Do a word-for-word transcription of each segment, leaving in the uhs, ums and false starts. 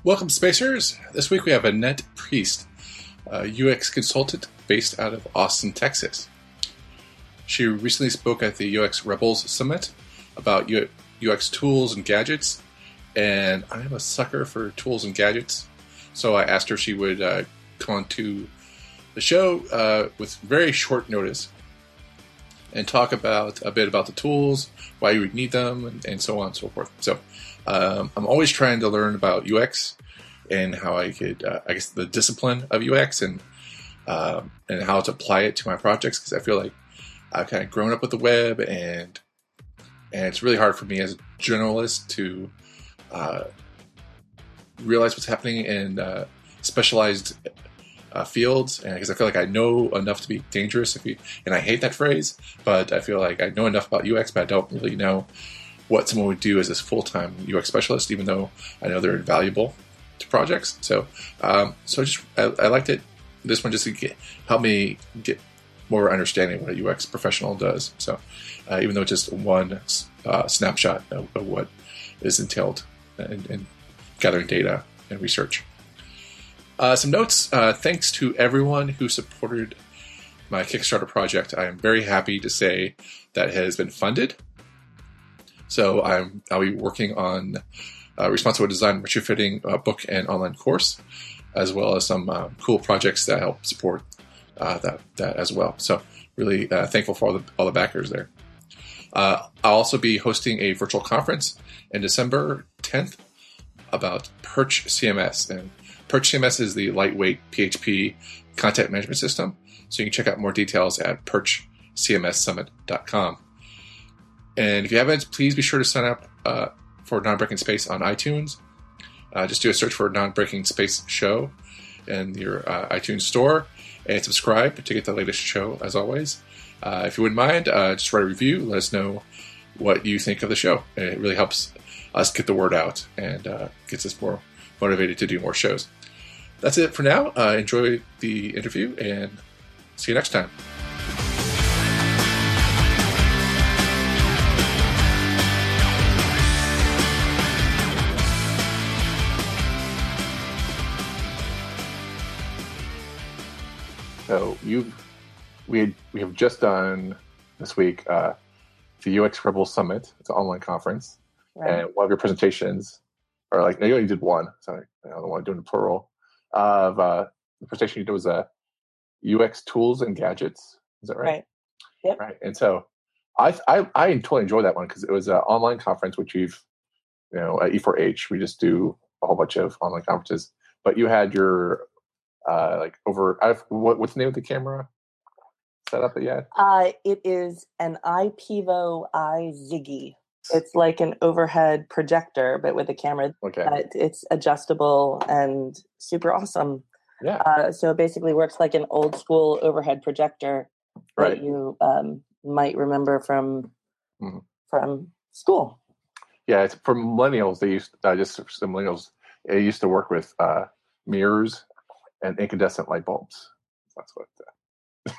Welcome, Spacers. This week we have Annette Priest, a U X consultant based out of Austin, Texas. She recently spoke at the U X Rebels Summit about U X tools and gadgets, and I am a sucker for tools and gadgets, so I asked her if she would uh, come on to the show uh, with very short notice and talk about a bit about the tools, why you would need them, and, and so on and so forth. So um, I'm always trying to learn about U X and how I could, uh, I guess, the discipline of U X and um, and how to apply it to my projects, because I feel like I've kind of grown up with the web, and and it's really hard for me as a generalist to uh, realize what's happening in uh, specialized uh, fields, and because I feel like I know enough to be dangerous, if you, and I hate that phrase, but I feel like I know enough about U X, but I don't really know what someone would do as a full-time U X specialist, even though I know they're invaluable to projects. So, um, so just I, I liked it. This one just to get, help me get more understanding of what a U X professional does. So, uh, even though it's just one uh, snapshot of, of what is entailed in, in gathering data and research. Uh, some notes. Uh, thanks to everyone who supported my Kickstarter project. I am very happy to say that it has been funded. So I'm, I'll be working on uh, responsible design, retrofitting uh, book and online course, as well as some uh, cool projects that help support uh, that that as well. So really uh, thankful for all the all the backers there. Uh, I'll also be hosting a virtual conference in December tenth about Perch C M S, and Perch C M S is the lightweight P H P content management system. So you can check out more details at perch c m s summit dot com. And if you haven't, please be sure to sign up uh, for Non-Breaking Space on iTunes. Uh, just do a search for Non-Breaking Space Show in your uh, iTunes store and subscribe to get the latest show, as always. Uh, if you wouldn't mind, uh, just write a review. Let us know what you think of the show. And it really helps us get the word out and uh, gets us more motivated to do more shows. That's it for now. Uh, enjoy the interview, and see you next time. So you, we had, we have just done this week uh, the U X Rebels Summit. It's an online conference, right. And one of your presentations, or like no, you only did one. Sorry, I don't want to do it in plural. Of uh, the presentation you did was uh, U X tools and gadgets. Is that right? Right. Yep. Right. And so I I, I totally enjoyed that one because it was an online conference, which we've you know at E four H we just do a whole bunch of online conferences. But you had your Uh, like over, I've, what, what's the name of the camera setup that you had? Uh, it is an iPivo iZiggy. It's like an overhead projector, but with a camera. Okay. Uh, it's adjustable and super awesome. Yeah. Uh, so it basically works like an old school overhead projector right. that you um, might remember from mm-hmm. from school. Yeah, it's for millennials. They used uh, just for some millennials. It used to work with uh, mirrors and incandescent light bulbs. That's what. Uh,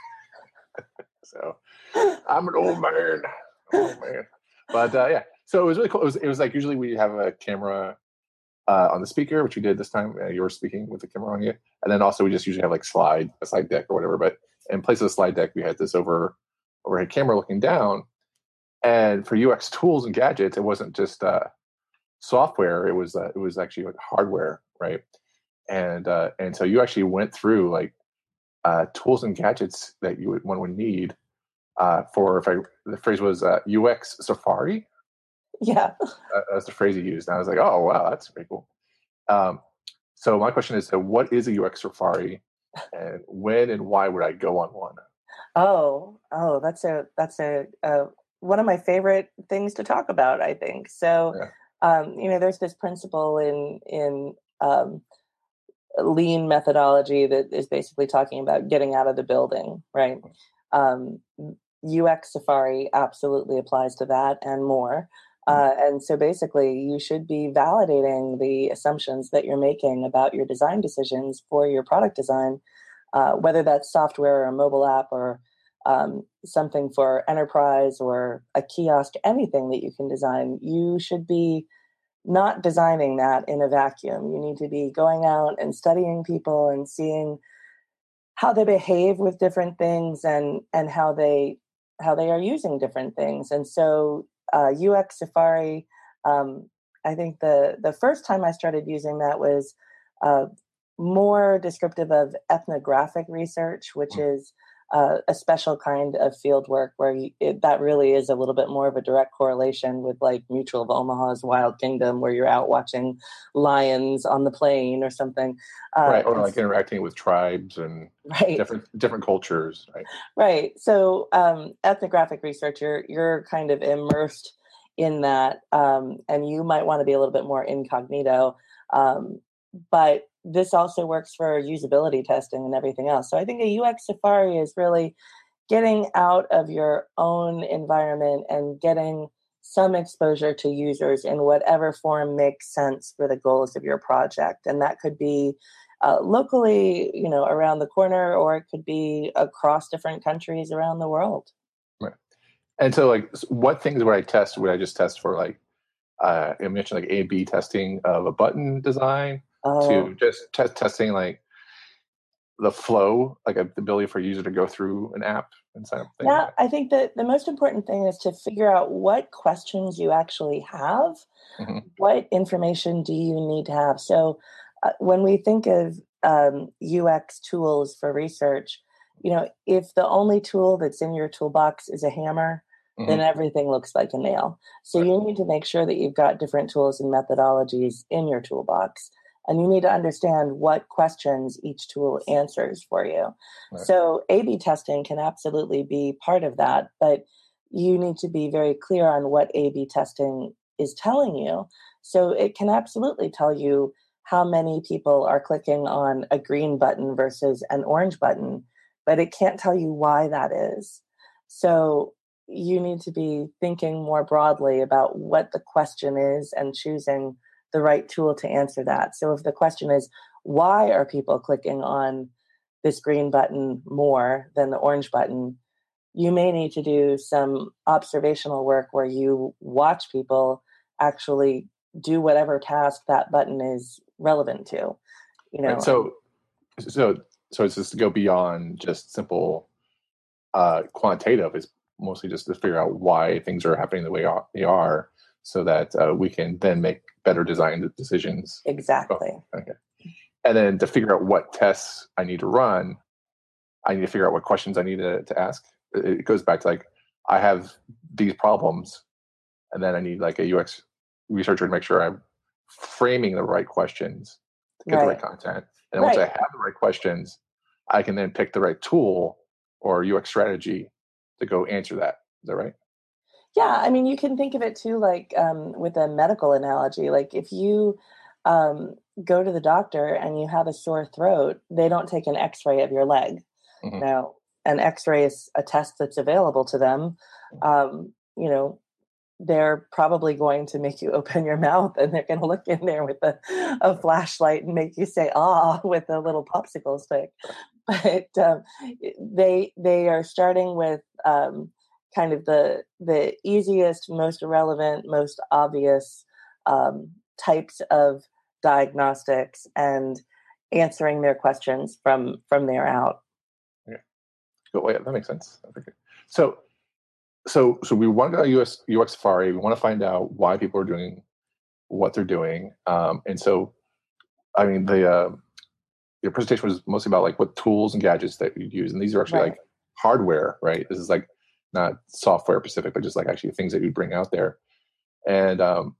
so, I'm an old man. I'm an old man. But uh, yeah, so it was really cool. It was, it was like usually we have a camera uh, on the speaker, which we did this time. Uh, you were speaking with the camera on you, and then also we just usually have like slide a slide deck or whatever. But in place of the slide deck, we had this over overhead camera looking down. And for U X tools and gadgets, it wasn't just uh, software. It was uh, it was actually like hardware, right? And uh, and so you actually went through like uh, tools and gadgets that you would one would need uh, for, if I the phrase was uh, U X Safari. Yeah, uh, that's the phrase you used. And I was like, oh wow, that's pretty cool. Um, so my question is, uh, what is a U X Safari, and when and why would I go on one? Oh, oh, that's a that's a, a one of my favorite things to talk about, I think. So, yeah. um, you know, there's this principle in in um, lean methodology that is basically talking about getting out of the building, right? Um, U X Safari absolutely applies to that and more. Uh, and so basically you should be validating the assumptions that you're making about your design decisions for your product design, uh, whether that's software or a mobile app or um, something for enterprise or a kiosk, anything that you can design. You should be not designing that in a vacuum. You need to be going out and studying people and seeing how they behave with different things and and how they how they are using different things. And so uh, U X Safari, um, I think the the first time I started using that was uh, more descriptive of ethnographic research, which Mm. is uh, a special kind of field work where you, it, that really is a little bit more of a direct correlation with like Mutual of Omaha's Wild Kingdom, where you're out watching lions on the plain or something. Uh, Right, or like interacting with tribes and right. different different cultures, right? Right. So um, ethnographic research, you're, you're kind of immersed in that, um, and you might want to be a little bit more incognito. Um, but this also works for usability testing and everything else. So I think a U X Safari is really getting out of your own environment and getting some exposure to users in whatever form makes sense for the goals of your project. And that could be uh, locally, you know, around the corner, or it could be across different countries around the world. Right. And so, like, what things would I test? Would I just test for, like, uh, you mentioned like A B testing of a button design, Oh. to just test testing like the flow, like a, the ability for a user to go through an app and sign up thing? Yeah, I think that the most important thing is to figure out what questions you actually have. Mm-hmm. What information do you need to have? So uh, when we think of um, U X tools for research, you know, if the only tool that's in your toolbox is a hammer, mm-hmm. then everything looks like a nail. So right. you need to make sure that you've got different tools and methodologies in your toolbox. And you need to understand what questions each tool answers for you. Right. So A B testing can absolutely be part of that, but you need to be very clear on what A B testing is telling you. So it can absolutely tell you how many people are clicking on a green button versus an orange button, but it can't tell you why that is. So you need to be thinking more broadly about what the question is and choosing the right tool to answer that. So if the question is, why are people clicking on this green button more than the orange button, you may need to do some observational work where you watch people actually do whatever task that button is relevant to. You know, right. So, so, so it's just to go beyond just simple uh, quantitative. It's mostly just to figure out why things are happening the way they are, so that uh, we can then make better design decisions. Exactly. Oh, okay. And then to figure out what tests I need to run, I need to figure out what questions I need to, to ask. It goes back to like, I have these problems, and then I need like a U X researcher to make sure I'm framing the right questions to get right. the right content. And right. once I have the right questions, I can then pick the right tool or U X strategy to go answer that. Is that right? Yeah, I mean, you can think of it too, like um, with a medical analogy. Like if you um, go to the doctor and you have a sore throat, they don't take an X-ray of your leg. Mm-hmm. Now, an X-ray is a test that's available to them. Um, you know, they're probably going to make you open your mouth, and they're going to look in there with a, a flashlight and make you say "ah" with a little popsicle stick. But um, they they are starting with um, kind of the the easiest, most relevant, most obvious um, types of diagnostics and answering their questions from from there out. Yeah, well, yeah, that makes sense. Okay. So. So, so we want to go to U S U X Safari. We want to find out why people are doing what they're doing. Um, and so, I mean, the uh, your presentation was mostly about like what tools and gadgets that you use, and these are actually right. like hardware, right? This is like not software specific, but just like actually things that you bring out there. And um,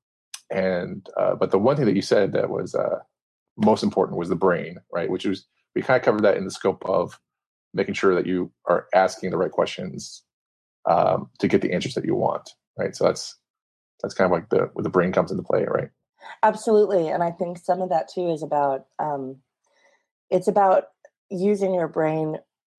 and uh, but the one thing that you said that was uh, most important was the brain, right? Which was, we kind of covered that in the scope of making sure that you are asking the right questions um, to get the answers that you want, right? So that's that's kind of like the where the brain comes into play, right? Absolutely, and I think some of that too is about um, it's about using your brain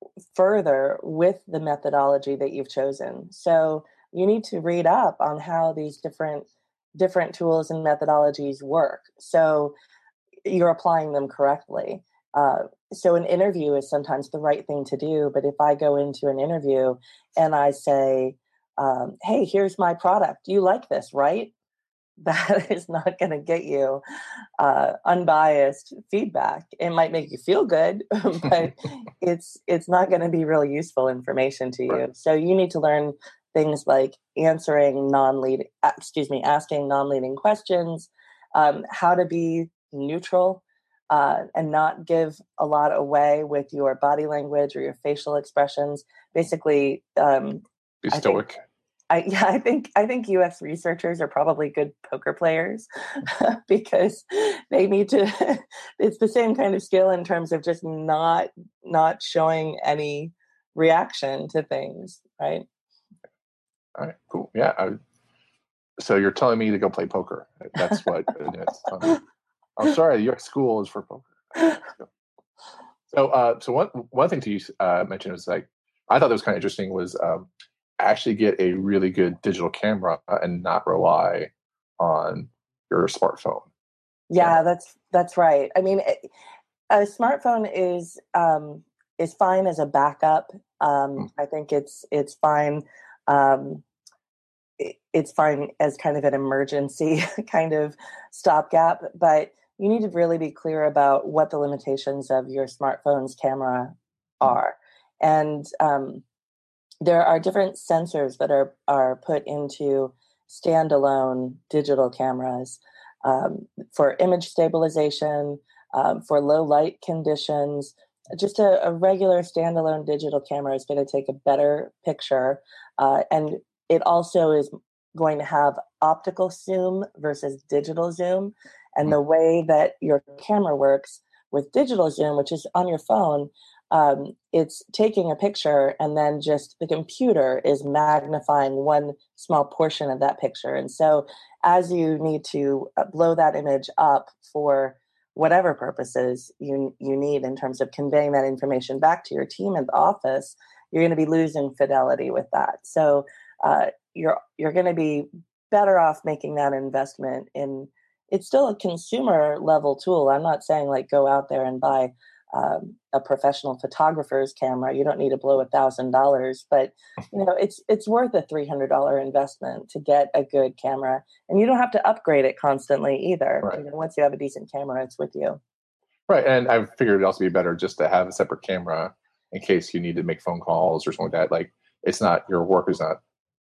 further with the methodology that you've chosen. So you need to read up on how these different different tools and methodologies work, so you're applying them correctly. Uh, so an interview is sometimes the right thing to do, but if I go into an interview and I say, um, hey, here's my product, you like this, right? that is not going to get you uh, unbiased feedback. It might make you feel good, but it's it's not going to be really useful information to you. Right. So you need to learn things like answering non-leading, excuse me, asking non-leading questions, um, how to be neutral uh, and not give a lot away with your body language or your facial expressions. Basically, um, be stoic. I, yeah, I think I think U X researchers are probably good poker players because they need to. It's the same kind of skill in terms of just not not showing any reaction to things, right? All right, cool. Yeah. I, so you're telling me to go play poker? That's what it is. Um, I'm sorry, your school is for poker. So, uh, so one one thing to you uh, mention is like I thought that was kind of interesting was. Um, actually get a really good digital camera and not rely on your smartphone. Yeah, camera. that's that's right. I mean, it, a smartphone is um, is fine as a backup. Um, mm. I think it's it's fine. Um, it, it's fine as kind of an emergency kind of stopgap, but you need to really be clear about what the limitations of your smartphone's camera are, mm. and um, there are different sensors that are, are put into standalone digital cameras um, for image stabilization, um, for low light conditions. Just a, a regular standalone digital camera is going to take a better picture. Uh, and it also is going to have optical zoom versus digital zoom. And the way that your camera works with digital zoom, which is on your phone, Um, it's taking a picture and then just the computer is magnifying one small portion of that picture. And so as you need to blow that image up for whatever purposes you you need in terms of conveying that information back to your team in the office, you're going to be losing fidelity with that. So uh, you're you're going to be better off making that investment in, it's still a consumer level tool. I'm not saying like go out there and buy Um, a professional photographer's camera. You don't need to blow a thousand dollars, but you know it's it's worth a three hundred dollar investment to get a good camera, and you don't have to upgrade it constantly either. Right. You know, once you have a decent camera, it's with you. Right, and I figured it'd also be better just to have a separate camera in case you need to make phone calls or something like that. Like it's not your work is not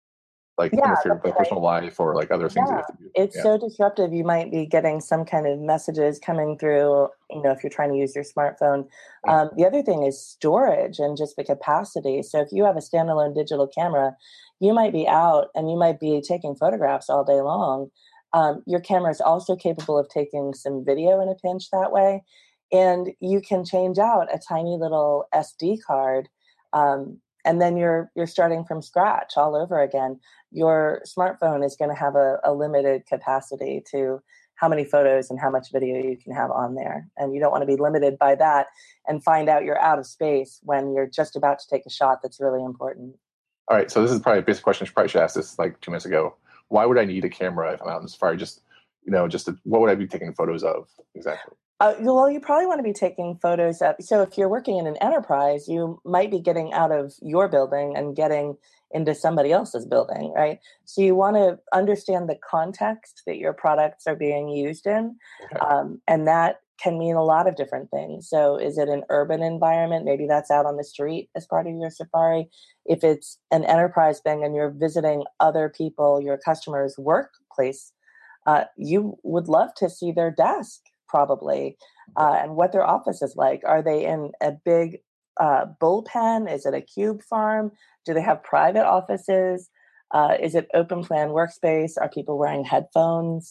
like yeah, interfere with right. personal life or like other things yeah. that you have to do. It's yeah. so disruptive. You might be getting some kind of messages coming through, you know, if you're trying to use your smartphone. Yeah. Um, the other thing is storage and just the capacity. So if you have a standalone digital camera, you might be out and you might be taking photographs all day long. Um, your camera is also capable of taking some video in a pinch that way. And you can change out a tiny little S D card um, and then you're you're starting from scratch all over again. Your smartphone is going to have a, a limited capacity to how many photos and how much video you can have on there. And you don't want to be limited by that and find out you're out of space when you're just about to take a shot that's really important. All right, so this is probably a basic question. I probably should ask this like two minutes ago. Why would I need a camera if I'm out in the safari? Just, you know, just to, what would I be taking photos of exactly? Uh, well, you probably want to be taking photos of, so if you're working in an enterprise, you might be getting out of your building and getting into somebody else's building, right? So you want to understand the context that your products are being used in. Okay. Um, and that can mean a lot of different things. So is it an urban environment? Maybe that's out on the street as part of your safari. If it's an enterprise thing and you're visiting other people, your customers' workplace, uh, you would love to see their desk probably, uh, and what their office is like. Are they in a big uh, bullpen? Is it a cube farm? Do they have private offices? Uh, is it open plan workspace? Are people wearing headphones?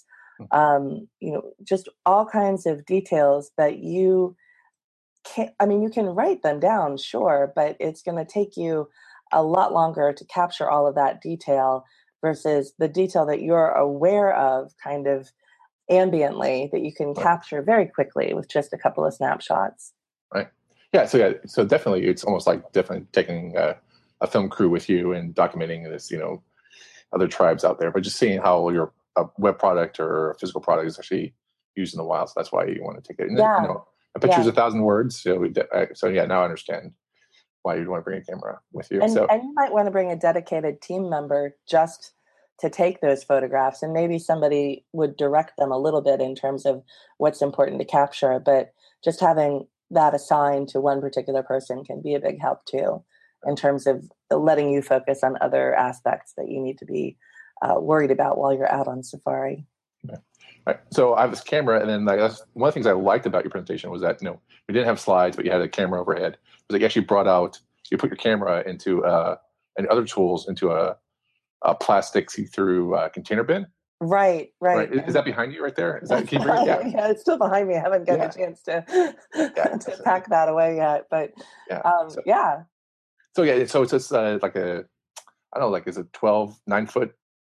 Um, you know, just all kinds of details that you can't, I mean, you can write them down, sure, but it's going to take you a lot longer to capture all of that detail versus the detail that you're aware of kind of ambiently that you can right. capture very quickly with just a couple of snapshots. Right. Yeah. So yeah. So definitely, it's almost like definitely taking a, a film crew with you and documenting this, you know, other tribes out there, but just seeing how your a web product or a physical product is actually used in the wild. So that's why you want to take it. And yeah. You know, a picture's yeah. a thousand words. So we de- so yeah, now I understand why you'd want to bring a camera with you. And, so and you might want to bring a dedicated team member just to take those photographs, and maybe somebody would direct them a little bit in terms of what's important to capture. But just having that assigned to one particular person can be a big help too, in terms of letting you focus on other aspects that you need to be uh, worried about while you're out on safari. Okay. All right. So I have this camera, and then like, that's one of the things I liked about your presentation was that, you know, we didn't have slides, but you had a camera overhead. It was like you actually brought out, you put your camera into uh, and other tools into a a plastic see-through uh, container bin. Right, right. Right. Is, is that behind you right there? Is that, can you bring it? Yeah. Yeah, it's still behind me. I haven't gotten yeah. a chance to, yeah. to pack that away yet, but yeah. Um, so, yeah. So yeah, so it's just uh, like a, I don't know, like is it twelve, nine foot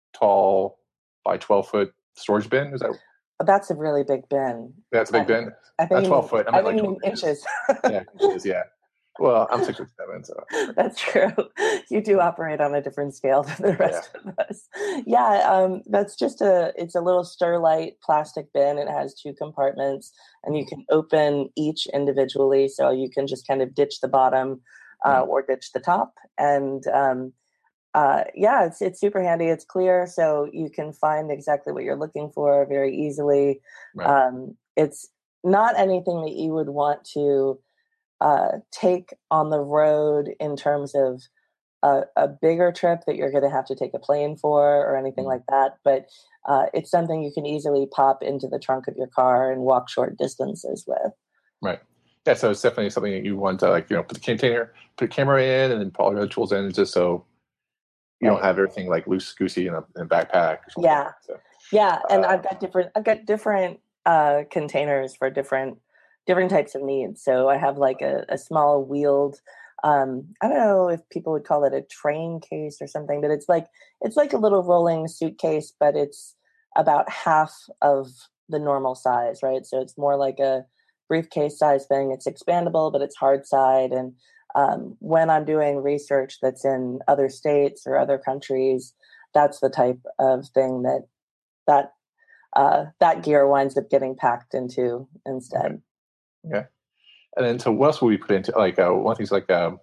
tall by twelve foot storage bin? Is that? That's a really big bin. That's a big bin. I think Not twelve foot. I'm I at think like you mean inches. yeah, inches. Yeah. Well, I'm six foot seven, so that's true. You do operate on a different scale than the rest yeah. of us. Yeah, um, that's just a. It's a little Sterlite plastic bin. It has two compartments, and you can open each individually, so you can just kind of ditch the bottom uh, mm. or ditch the top. And um, uh, yeah, it's it's super handy. It's clear, so you can find exactly what you're looking for very easily. Right. Um, it's not anything that you would want to Uh, take on the road in terms of a, a bigger trip that you're going to have to take a plane for or anything mm. like that. But uh, it's something you can easily pop into the trunk of your car and walk short distances with. Right. Yeah. So it's definitely something that you want to, like, you know, put the container, put a camera in, and then put all your other tools in, just so you right. don't have everything like loose goosey in a, in a backpack. Or something. Yeah. So, yeah. And uh, I've got different, I've got different uh, containers for different different types of needs. So I have like a, a small wheeled, um, I don't know if people would call it a train case or something, but it's like, it's like a little rolling suitcase, but it's about half of the normal size, right? So it's more like a briefcase size thing. It's expandable, but it's hard side. And um, when I'm doing research that's in other states or other countries, that's the type of thing that, that, uh, that gear winds up getting packed into instead. Okay. Okay. And then, so what else will we put into, like, uh, one thing's like, um,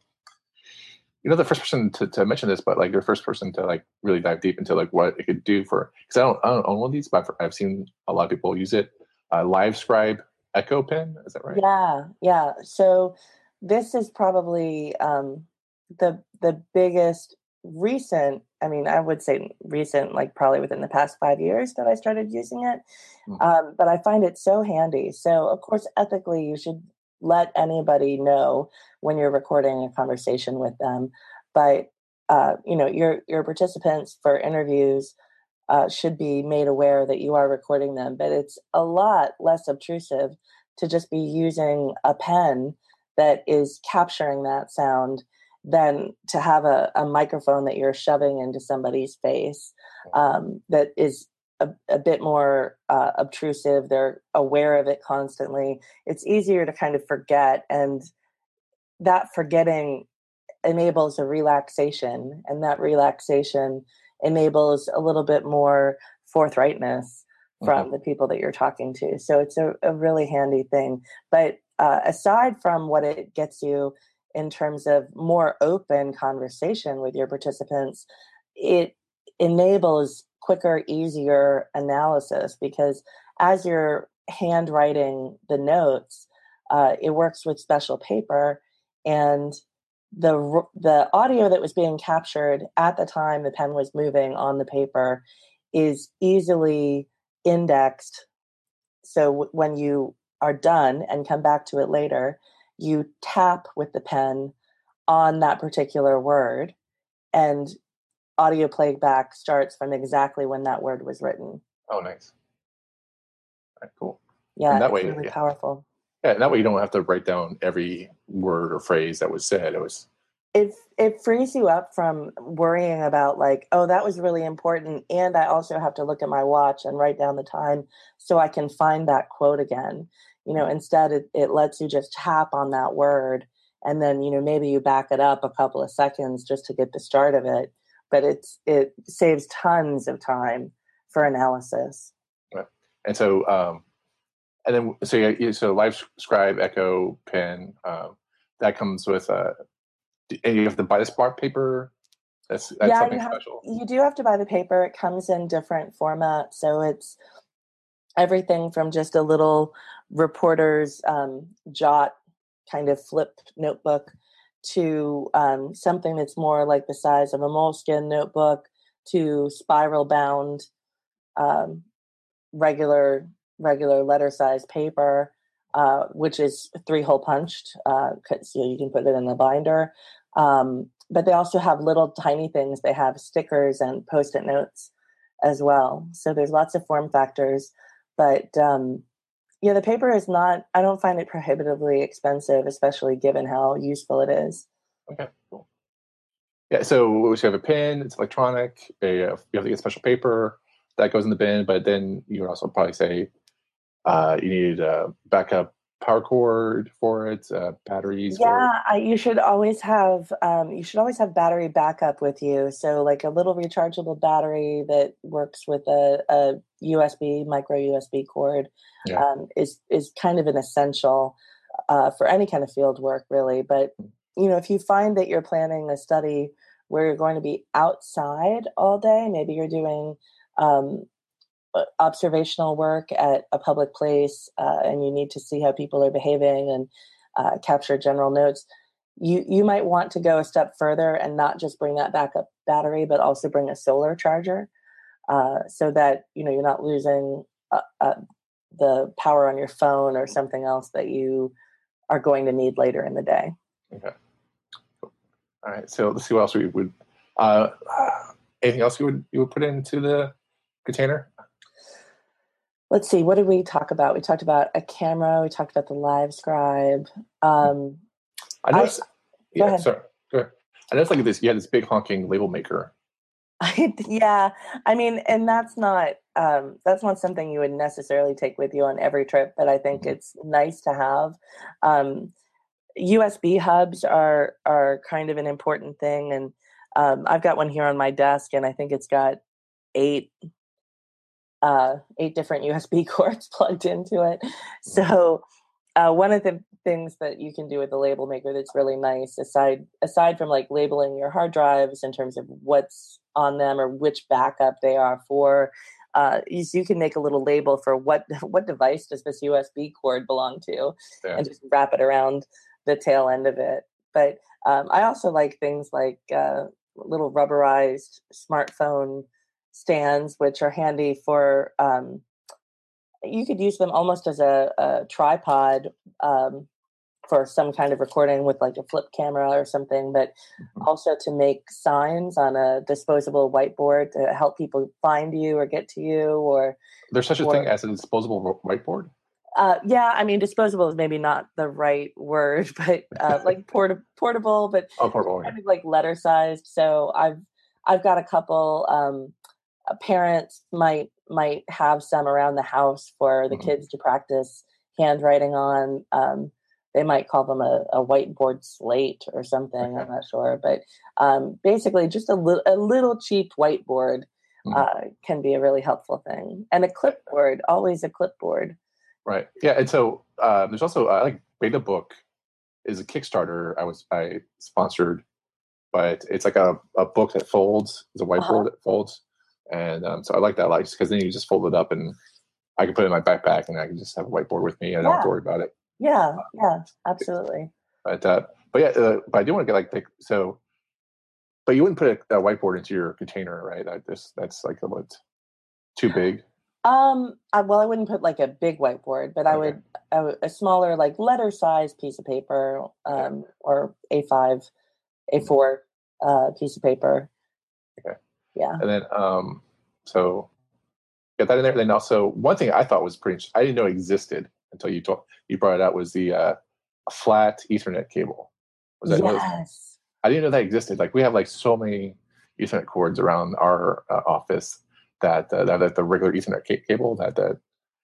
you know, the first person to, to mention this, but like the first person to like really dive deep into like what it could do for, because I don't, I don't own one of these, but I've seen a lot of people use it. Uh, LiveScribe Echo Pen, is that right? Yeah, yeah. So this is probably um, the the biggest recent, I mean, I would say recent, like probably within the past five years that I started using it. Mm-hmm. Um, but I find it so handy. So of course, ethically, you should let anybody know when you're recording a conversation with them. But, uh, you know, your, your participants for interviews uh, should be made aware that you are recording them. But it's a lot less obtrusive to just be using a pen that is capturing that sound than to have a, a microphone that you're shoving into somebody's face um, that is a, a bit more uh, obtrusive. They're aware of it constantly. It's easier to kind of forget, and that forgetting enables a relaxation, and that relaxation enables a little bit more forthrightness from mm-hmm. the people that you're talking to. So it's a, a really handy thing. But uh, aside from what it gets you in terms of more open conversation with your participants, it enables quicker, easier analysis, because as you're handwriting the notes, uh, it works with special paper, and the the audio that was being captured at the time the pen was moving on the paper is easily indexed. So w- when you are done and come back to it later, you tap with the pen on that particular word, and audio playback starts from exactly when that word was written. Oh, nice. All right, cool. Yeah, and that it's way, really yeah. powerful. Yeah, and that way you don't have to write down every word or phrase that was said. It was. It it frees you up from worrying about like, oh, that was really important, and I also have to look at my watch and write down the time so I can find that quote again. You know, instead it, it lets you just tap on that word, and then, you know, maybe you back it up a couple of seconds just to get the start of it. But it's it saves tons of time for analysis. Right. And so, um, and then so yeah, so LiveScribe Echo Pen um, that comes with uh, and you have to buy the smart paper That's that's Yeah, you something have special. you do have to buy the paper. It comes in different formats, so it's everything from just a little reporter's um, jot kind of flip notebook to um, something that's more like the size of a moleskin notebook to spiral bound um, regular regular letter size paper, uh, which is three hole punched because uh, you, know, you can put it in the binder. Um, but they also have little tiny things. They have stickers and post-it notes as well. So there's lots of form factors. But um, yeah, the paper is not, I don't find it prohibitively expensive, especially given how useful it is. Okay, cool. Yeah, so we have a pen, it's electronic, a, you have to get special paper that goes in the bin, but then you would also probably say uh, you need a backup power cord for it, uh, batteries for it. Yeah, I, you should always have um, you should always have battery backup with you. So like a little rechargeable battery that works with a, a U S B micro U S B cord Yeah. um, is is kind of an essential uh, for any kind of field work, really. But you know, if you find that you're planning a study where you're going to be outside all day, maybe you're doing um, observational work at a public place, uh, and you need to see how people are behaving and uh, capture general notes, you you might want to go a step further and not just bring that backup battery, but also bring a solar charger, uh, so that you know you're not losing uh, uh, the power on your phone or something else that you are going to need later in the day. Okay. Cool. All right. So let's see what else we would. Uh, anything else you would you would put into the container? Let's see. What did we talk about? We talked about a camera. We talked about the LiveScribe. Um, I noticed. I, yeah, go ahead. sorry. Go ahead. I noticed like this. You had this big honking label maker. Yeah, I mean, and that's not um, that's not something you would necessarily take with you on every trip, but I think mm-hmm. it's nice to have. Um, U S B hubs are are kind of an important thing, and um, I've got one here on my desk, and I think it's got eight uh, eight different U S B cords plugged into it. So uh, one of the things that you can do with the label maker that's really nice, aside aside from like labeling your hard drives in terms of what's on them or which backup they are for, uh, is you can make a little label for what what device does this U S B cord belong to, yeah. and just wrap it around the tail end of it. But um, I also like things like uh, little rubberized smartphone stands, which are handy for. Um, you could use them almost as a, a tripod um, for some kind of recording with like a flip camera or something, but mm-hmm. also to make signs on a disposable whiteboard to help people find you or get to you. Or there's such a or, thing as a disposable whiteboard? Uh, yeah, I mean, disposable is maybe not the right word, but uh, like port- portable, but oh, portable, kind of like letter sized. So I've I've got a couple. Um, parents might might have some around the house for the mm-hmm. kids to practice handwriting on. Um, they might call them a, a whiteboard slate or something. Okay. I'm not sure, but um, basically, just a little a little cheap whiteboard mm-hmm. uh, can be a really helpful thing, and a clipboard, always a clipboard. Right. Yeah, and so uh, there's also uh, like Beta Book is a Kickstarter I was I sponsored, but it's like a, a book that folds. It's a whiteboard uh-huh. that folds, and um, so I like that a lot because then you just fold it up and I can put it in my backpack and I can just have a whiteboard with me and I don't have to worry about it. Yeah, yeah, absolutely. But uh, but yeah, uh, but I do want to get like pick, so. But you wouldn't put a, a whiteboard into your container, right? That this that's like a bit too big. Um, I, well, I wouldn't put like a big whiteboard, but I, okay. would, I would a smaller, like letter size piece of paper, um, okay. or A five, A four, uh, piece of paper. Okay. Yeah. And then, um, so get that in there. And then also one thing I thought was pretty, I didn't know existed until you talked, you brought it out was the, uh, flat Ethernet cable. Was that yes. I didn't know that existed. Like we have like so many Ethernet cords around our uh, office. That, uh, that that the regular Ethernet ca- cable that the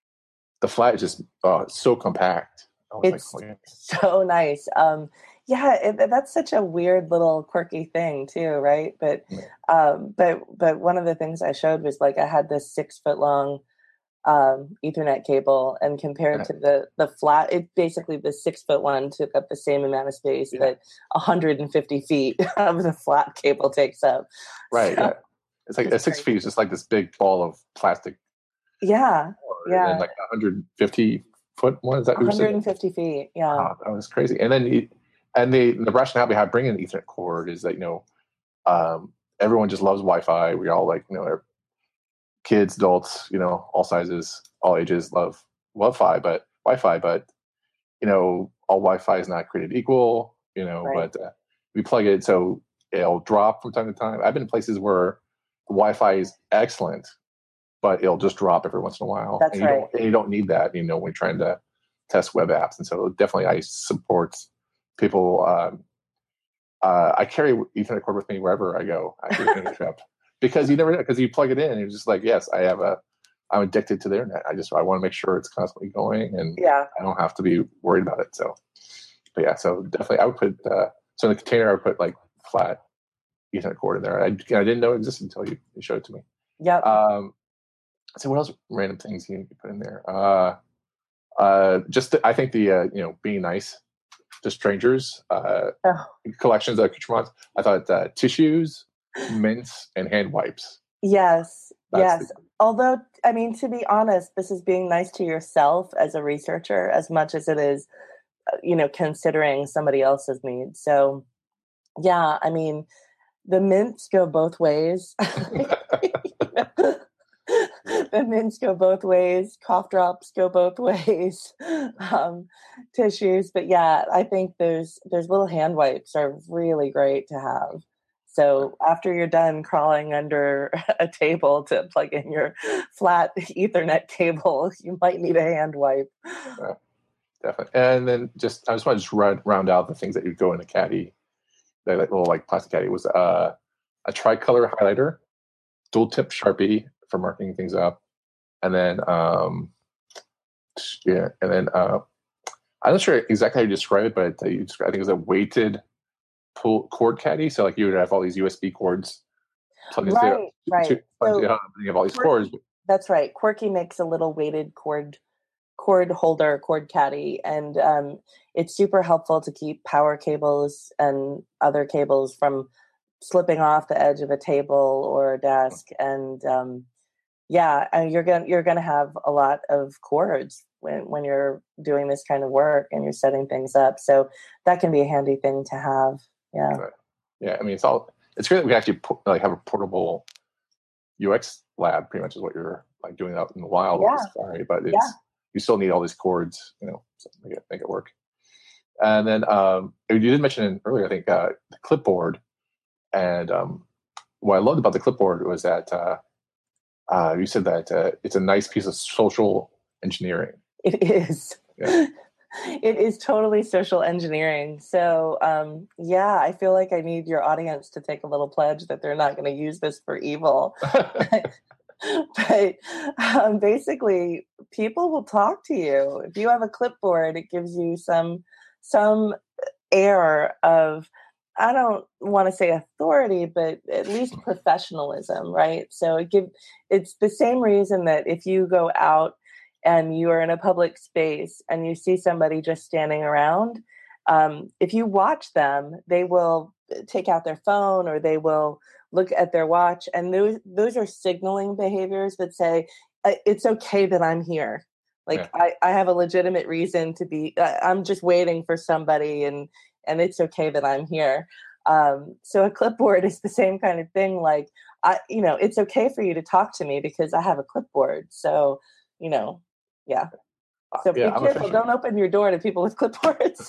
the flat is just uh, so compact. I was it's like, oh, yeah. so nice. Um, yeah, it, that's such a weird little quirky thing too, right? But yeah. um, but but one of the things I showed was like I had this six foot long um, Ethernet cable, and compared to the the flat, it basically the six foot one took up the same amount of space yeah. that one hundred fifty feet of the flat cable takes up. Right. So, yeah. It's like it's six crazy. feet is just like this big ball of plastic. Yeah. Yeah. And like one hundred fifty foot one. Is that one hundred fifty feet? Yeah. Oh, that was crazy. And then you, and the the rationale behind bringing an Ethernet cord is that you know um, everyone just loves Wi-Fi. We all like you know. Kids, adults, you know, all sizes, all ages love Wi-Fi, but Wi-Fi, but you know, all Wi-Fi is not created equal, you know. Right. But uh, we plug it so it'll drop from time to time. I've been in places where the Wi-Fi is excellent, but it'll just drop every once in a while. That's and you right. Don't, and you don't need that, you know, when you're trying to test web apps. And so definitely, I support people. Um, uh, I carry Ethernet cord with me wherever I go. Actually, because you never know, because you plug it in and you're just like, yes, I have a, I'm addicted to the internet. I just, I want to make sure it's constantly going and yeah. I don't have to be worried about it. So, but yeah, so definitely I would put, uh, so in the container, I would put like flat Ethernet cord in there. I, I didn't know it existed until you, you showed it to me. Yeah. Um, so what else random things you put in there? Uh, uh, just, the, I think the, uh, you know, being nice to strangers, uh, oh. collections of accoutrements. I thought uh, tissues, mints, and hand wipes. Yes, That's yes. the- Although, I mean, to be honest, this is being nice to yourself as a researcher as much as it is, you know, considering somebody else's needs. So, yeah, I mean, the mints go both ways. The mints go both ways. Cough drops go both ways. Um, tissues, but yeah, I think those those little hand wipes are really great to have. So after you're done crawling under a table to plug in your flat Ethernet cable, you might need a hand wipe. Yeah, definitely. And then just I just want to just round, round out the things that you go in a caddy, that little like plastic caddy was uh, a tricolor highlighter, dual tip Sharpie for marking things up, and then um, yeah, and then uh, I'm not sure exactly how you describe it, but you describe, I think it was a weighted pull cord caddy. So like you would have all these U S B cords plugged into right, the, right. To, so you have all these Quirky, cords. That's right. Quirky makes a little weighted cord cord holder, cord caddy, and um, it's super helpful to keep power cables and other cables from slipping off the edge of a table or a desk. And um, yeah, and you're gonna you're gonna have a lot of cords when when you're doing this kind of work and you're setting things up. So that can be a handy thing to have. Yeah. Right. Yeah. I mean, it's all, it's great that we actually put, like have a portable U X lab, pretty much is what you're like doing out in the wild yeah. with the Safari, but it's, yeah. you still need all these cords, you know, to make it, make it work. And then um, you did mention earlier, I think, uh, the clipboard. And um, what I loved about the clipboard was that uh, uh, you said that uh, it's a nice piece of social engineering. It is. Yeah. It is totally social engineering. So, um, yeah, I feel like I need your audience to take a little pledge that they're not going to use this for evil. But um, basically, people will talk to you. If you have a clipboard, it gives you some some air of, I don't want to say authority, but at least professionalism, right? So it give it's the same reason that if you go out and you are in a public space and you see somebody just standing around, um, if you watch them, they will take out their phone or they will look at their watch. And those, those are signaling behaviors that say, it's okay that I'm here. Like yeah. I, I have a legitimate reason to be, I'm just waiting for somebody and, and it's okay that I'm here. Um, so a clipboard is the same kind of thing. Like, I, you know, it's okay for you to talk to me because I have a clipboard. So, you know, yeah. So yeah, be careful. Don't open your door to people with clipboards.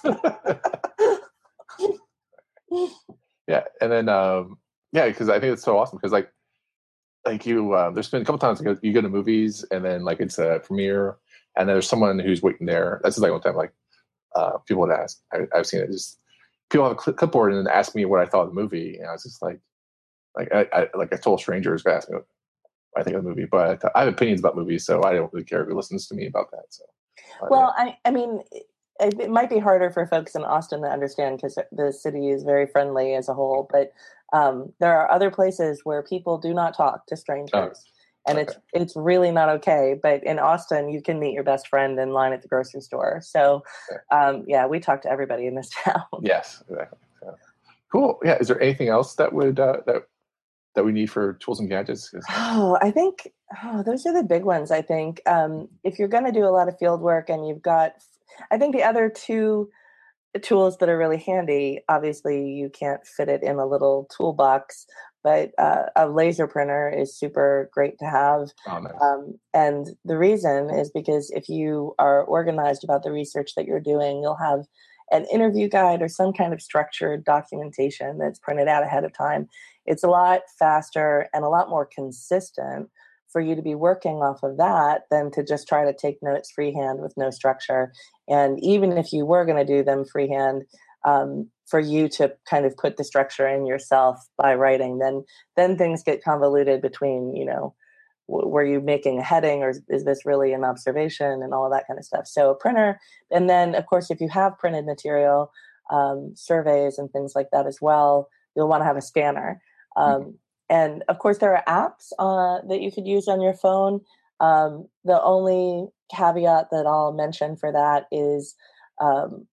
Yeah. And then, um, yeah, because I think it's so awesome because like, like you, uh, there's been a couple times you go, you go to movies and then like it's a premiere and there's someone who's waiting there. That's like one time, like uh, people would ask, I, I've seen it just people have a clipboard and then ask me what I thought of the movie. And I was just like, like I, I like I told strangers to ask me what I think of the movie, but I have opinions about movies, so I don't really care who listens to me about that. So, well, yeah. I, I mean, it, it might be harder for folks in Austin to understand because the city is very friendly as a whole, but um, there are other places where people do not talk to strangers. And okay. it's it's really not okay. But in Austin, you can meet your best friend in line at the grocery store. So, okay. um, yeah, we talk to everybody in this town. Yes, exactly. So, cool. Yeah. Is there anything else that would uh, that that we need for tools and gadgets? Oh, I think oh, those are the big ones. I think um, if you're going to do a lot of field work and you've got, I think the other two tools that are really handy, obviously you can't fit it in a little toolbox, but uh, a laser printer is super great to have. Oh, nice. Um, and the reason is because if you are organized about the research that you're doing, you'll have an interview guide or some kind of structured documentation that's printed out ahead of time. It's a lot faster and a lot more consistent for you to be working off of that than to just try to take notes freehand with no structure. And even if you were going to do them freehand, um, for you to kind of put the structure in yourself by writing, then then things get convoluted between, you know, w- were you making a heading or is, is this really an observation and all of that kind of stuff. So a printer, and then of course, if you have printed material, um, surveys and things like that as well, you'll want to have a scanner. Um, mm-hmm. And of course, there are apps uh, that you could use on your phone. Um, the only caveat that I'll mention for that is, um,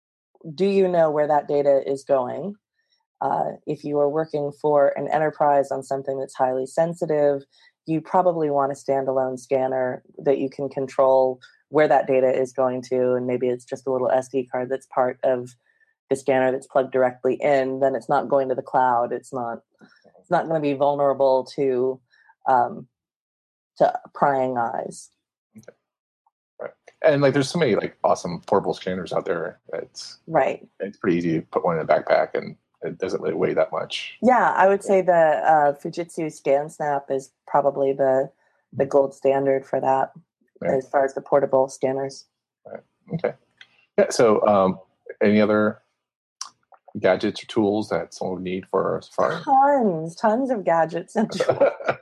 do you know where that data is going? Uh, if you are working for an enterprise on something that's highly sensitive, you probably want a standalone scanner that you can control where that data is going to, and maybe it's just a little S D card that's part of the scanner that's plugged directly in. Then it's not going to the cloud. It's not. It's not going to be vulnerable to um, to prying eyes. Okay. Right. And like, there's so many like awesome portable scanners out there. It's right. It's pretty easy to put one in a backpack, and it doesn't really weigh that much. Yeah, I would say the uh, Fujitsu ScanSnap is probably the the gold standard for that, right, as far as the portable scanners. Right. Okay. Yeah. So, um, any other gadgets or tools that someone would need for Safari? Tons, tons of gadgets and tools.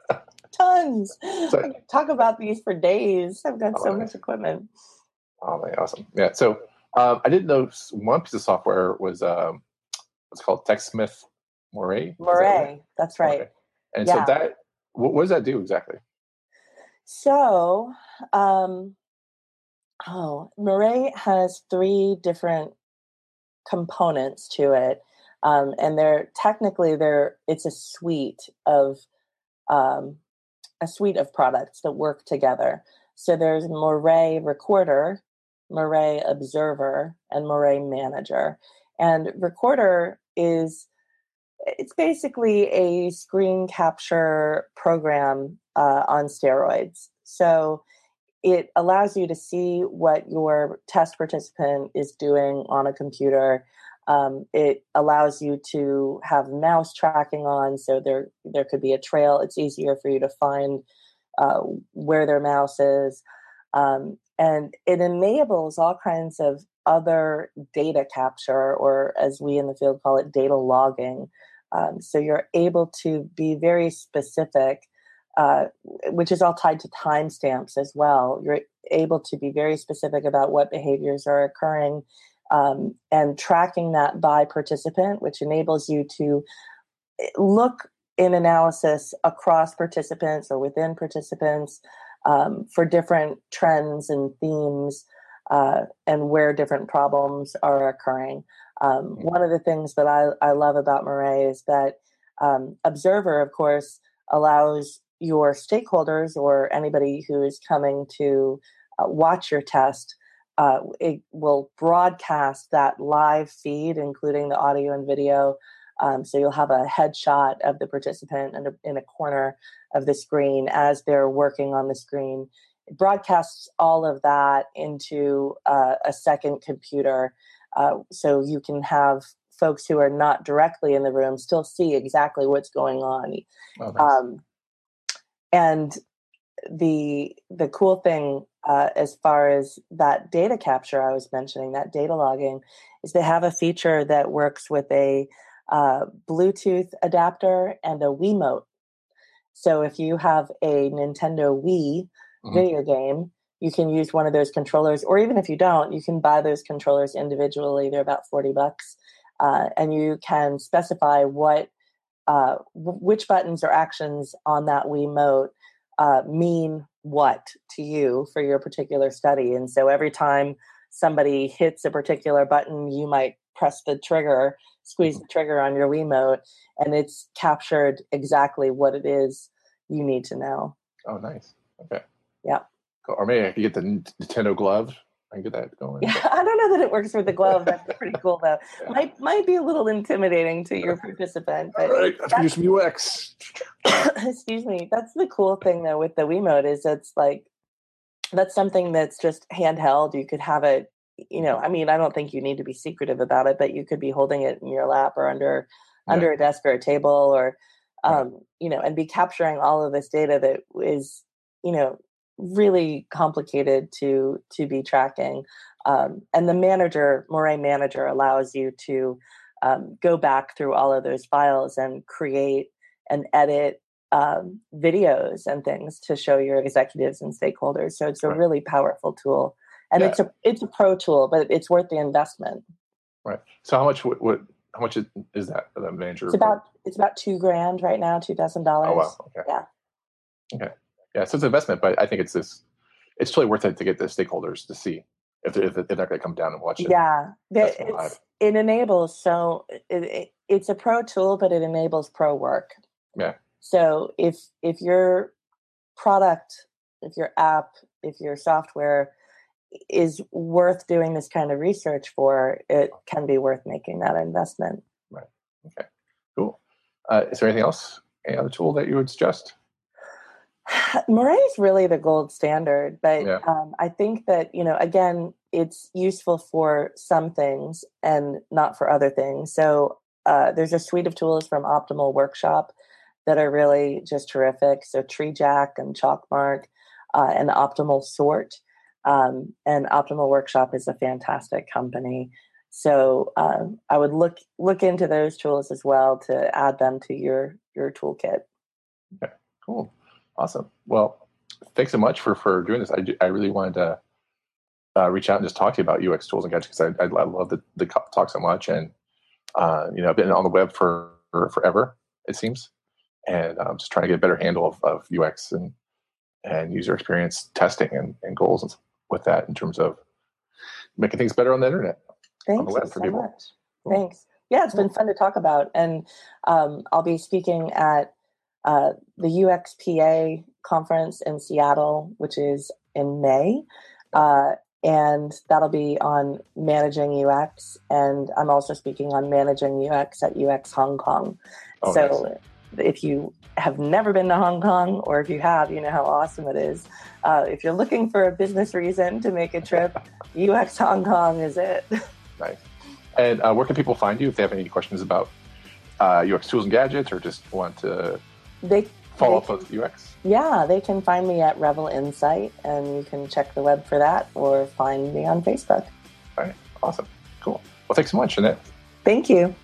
Tons. So, I can talk about these for days. I've got oh, so nice. much equipment. Oh, man, awesome. Yeah. So um, I did know one piece of software was um, what's called TechSmith Moray. Moray. That right? That's right. Okay. And yeah. so that, what, what does that do exactly? So, um, oh, Moray has three different components to it, um, and they're technically they're it's a suite of um, a suite of products that work together. So there's Moray Recorder, Moray Observer, and Moray Manager. And Recorder is it's basically a screen capture program uh, on steroids. So it allows you to see what your test participant is doing on a computer. Um, it allows you to have mouse tracking on, so there there could be a trail. It's easier for you to find uh, where their mouse is. Um, and it enables all kinds of other data capture, or as we in the field call it, data logging. Um, so you're able to be very specific, uh, which is all tied to timestamps as well. You're able to be very specific about what behaviors are occurring, um, and tracking that by participant, which enables you to look in analysis across participants or within participants um, for different trends and themes uh, and where different problems are occurring. Um, one of the things that I, I love about Moray is that um, Observer, of course, allows your stakeholders or anybody who is coming to uh, watch your test, uh, it will broadcast that live feed, including the audio and video. Um, so you'll have a headshot of the participant in a, in a corner of the screen as they're working on the screen. It broadcasts all of that into uh, a second computer, uh, so you can have folks who are not directly in the room still see exactly what's going on. Oh, nice. Um, and the the cool thing uh, as far as that data capture I was mentioning, that data logging, is they have a feature that works with a uh, Bluetooth adapter and a Wiimote. So if you have a Nintendo Wii mm-hmm. video game, you can use one of those controllers, or even if you don't, you can buy those controllers individually. They're about forty bucks, uh, and you can specify what, uh, w- which buttons or actions on that Wiimote uh, mean what to you for your particular study. And so every time somebody hits a particular button, you might press the trigger, squeeze the trigger on your Wiimote, and it's captured exactly what it is you need to know. Oh, nice. Okay. Yeah. Cool. Or maybe I could get the Nintendo glove. I can get that going. Yeah, I don't know that it works with the glove. That's pretty cool, though. Yeah. Might might be a little intimidating to your participant. But all right, I have to do some U X. Excuse me. That's the cool thing, though, with the Wiimote is it's like, that's something that's just handheld. You could have it, you know, I mean, I don't think you need to be secretive about it, but you could be holding it in your lap or under yeah. under a desk or a table or, um, right. you know, and be capturing all of this data that is, you know, really complicated to to be tracking. Um, and the manager, Moray Manager, allows you to um, go back through all of those files and create and edit um, videos and things to show your executives and stakeholders. So it's a right. really powerful tool. And yeah. it's a it's a pro tool, but it's worth the investment. Right. So how much would, would how much is, is that for the manager? It's about it's about two grand right now, two thousand dollars. Oh wow. Okay. Yeah. Okay. Yeah. So it's an investment, but I think it's this. It's totally worth it to get the stakeholders to see if they're, if they're not going to come down and watch it. Yeah. It's, it enables so it, it, it's a pro tool, but it enables pro work. Yeah. So if if your product, if your app, if your software is worth doing this kind of research for, it can be worth making that investment. Right. Okay. Cool. Uh, is there anything else? Any other tool that you would suggest? Moray is really the gold standard, but yeah. um, I think that, you know, again, it's useful for some things and not for other things. So uh, there's a suite of tools from Optimal Workshop that are really just terrific. So TreeJack and Chalkmark uh, and Optimal Sort. Um, and Optimal Workshop is a fantastic company. So uh, I would look look into those tools as well to add them to your your toolkit. Okay, cool. Awesome. Well, thanks so much for, for doing this. I, I really wanted to uh, reach out and just talk to you about U X tools and gadgets because I, I, I love the, the talk so much. And, uh, you know, I've been on the web for, for forever, it seems. And I'm just trying to get a better handle of, of U X and, and user experience testing and, and goals and with that in terms of making things better on the internet. Thank on the web you for so people. much. Cool. Thanks. Yeah, it's been fun to talk about. And um, I'll be speaking at uh, the U X P A conference in Seattle, which is in May. Uh, and that'll be on managing U X. And I'm also speaking on managing U X at U X Hong Kong. Oh, so nice. If you have never been to Hong Kong, or if you have, you know how awesome it is. Uh, if you're looking for a business reason to make a trip, U X Hong Kong is it. Nice. And uh, where can people find you if they have any questions about uh, U X tools and gadgets, or just want to they, follow they up with U X? Yeah, they can find me at Revel Insight, and you can check the web for that, or find me on Facebook. All right. Awesome. Cool. Well, thanks so much, Annette. Thank you.